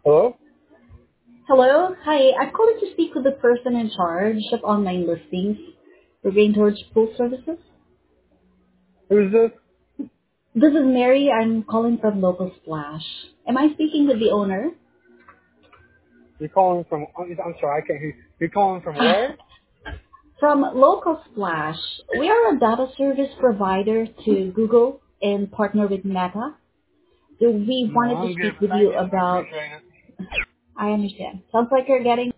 Hello? Hello. Hi. I'm calling to speak with the person in charge of online listings for Green Torch Pool Services. Who's this? This is Mary. I'm calling from Local Splash. Am I speaking with the owner? You're calling from, I'm sorry, I can't hear you. You're calling from where? From Local Splash, we are a data service provider to Google and partner with Meta. So we No, wanted to I'm good, speak but with thank you you. I about, appreciate it. I understand. Sounds like you're getting